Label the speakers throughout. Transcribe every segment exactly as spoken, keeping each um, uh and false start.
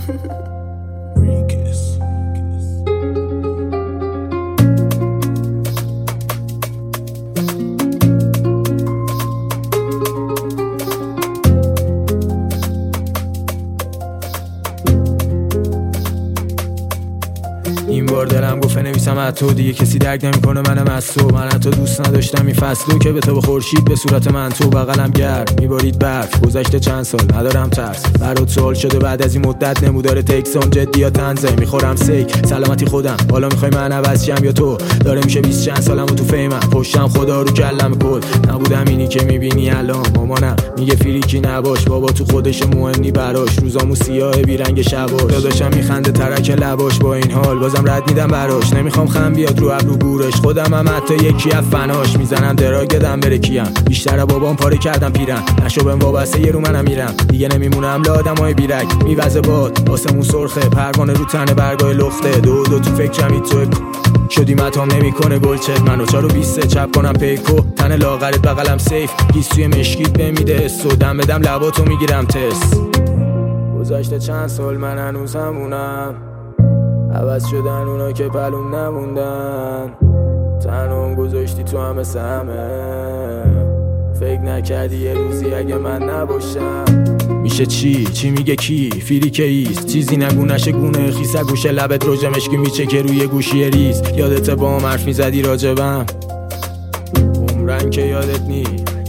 Speaker 1: این بار دلم گفته نویسم از تو، دیگه کسی درک نمیکنه منم از تو. من از تو دوست نداشتم این فصلو که به تو به خورشید به صورت من تو بغلم گرم میبارید برف. گذشته چند سال ندارم ترس، برات سوال شده بعد از این مدت نمودار تکسام جدی یا تنزه. میخورم سیک سلامتی خودم، حالا میخوای من عوض شم یا تو؟ داره میشه بیست چند سالم و تو فیمم، پشتم خدا رو کلم کل. نبودم اینی که میبینی الان، مامانم میگه فریکی نباش، بابا تو خودش مهم نی براش، روزامو سیاه بی رنگ شباش. داداشم میخنده ترک لباش، با این حال بازم رد میدم براش. نمیخوام خم بیاد رو ابرو گورش، خودم هم حتی یکی از فناش. میزنم دراگ دم بره کیم، بیشتر بابام پاره کردم پیرم، نشو بهم وابسته یه رو منم میرم. دیگه نمیمونم لادمای بیرک، میوزه باد آسمون سرخه، پروانه رو تنه برگای لخته. دو دو تو فکرم این تو شدی متام نمیکنه گلچت. منو چارو بیسته چپ کنم پیکو، تن لاغرت بغلم سیف، گیسوی مشکیت بمیده حسو، دم بدم لباتو میگیرم تست. گذشته چند سال من هنوز همونم، عوض شدن اونا که پلوم نموندن. تنهم گذاشتی تو همه سمه، فکر نکردی یه روزی اگه من نباشم میشه چی؟ چی میگه کی؟ فیری که ایست چیزی نگو نشه گونه خیسه، گوشه لبت روژه مشکی میچه که روی گوشی ریز. یادت با هم حرف میزدی راجبم، عمرن که یادت نی.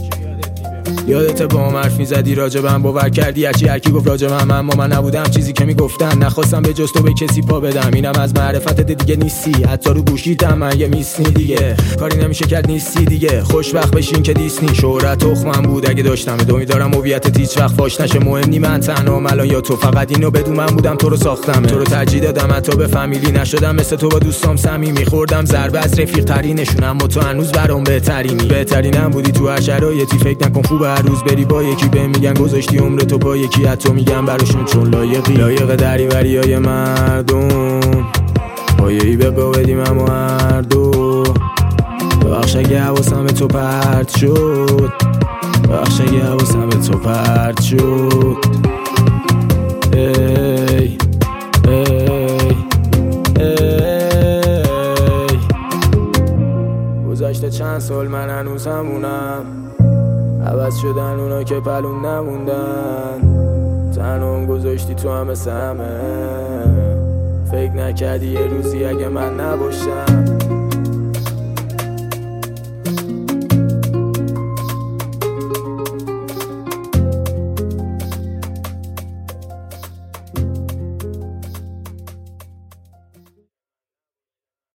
Speaker 1: یادت با هم حرف میزدی راجبم، باور کردی هرچی هرکی گفت راجبم، اما من نبودم چیزی که میگفتن. نخواستم به جز تو به کسی پا بدم، اینم از معرفتت دیگه نیستی، حتی رو گوشیتم من یه میسنی دیگه. کاری نمیشه کرد نیستی دیگه، خوشبخت بشین که دیسنی. شهرت تخمم بود اگه داشتم، دومی دارم هویتت هیچ وقت فاش نشه. مهم نی من تنهام الان یا تو، فقط اینو بدون من بودم تو رو ساختم. تو رو ترجیح دادم حتی به فامیلی، نشدم مثل تو با دوستام صمیمی. خوردم ضربه از رفیق ترینشون، اما تو هنوز برام بهترینی. بهترینم بودی تو هر شرایطی، فکر نکن خوب هر روز بری با یکی. بهم میگن گذاشتی عمر تو با یکی، حتی میگم براشون چون لایقی. لایق دریوری های مردم، پایه‌ای به پا بدیم اما هر دو. ببخش اگه حواسم به تو پرت شد، ببخش اگه حواسم به تو پرت شد. ای ای ای گذشته چند سال من هنوز همونم، عوض شدن اونا که پلوم نموندن. تنهم گذاشتی تو همه سمه، فکر نکردی یه روزی اگه من نباشم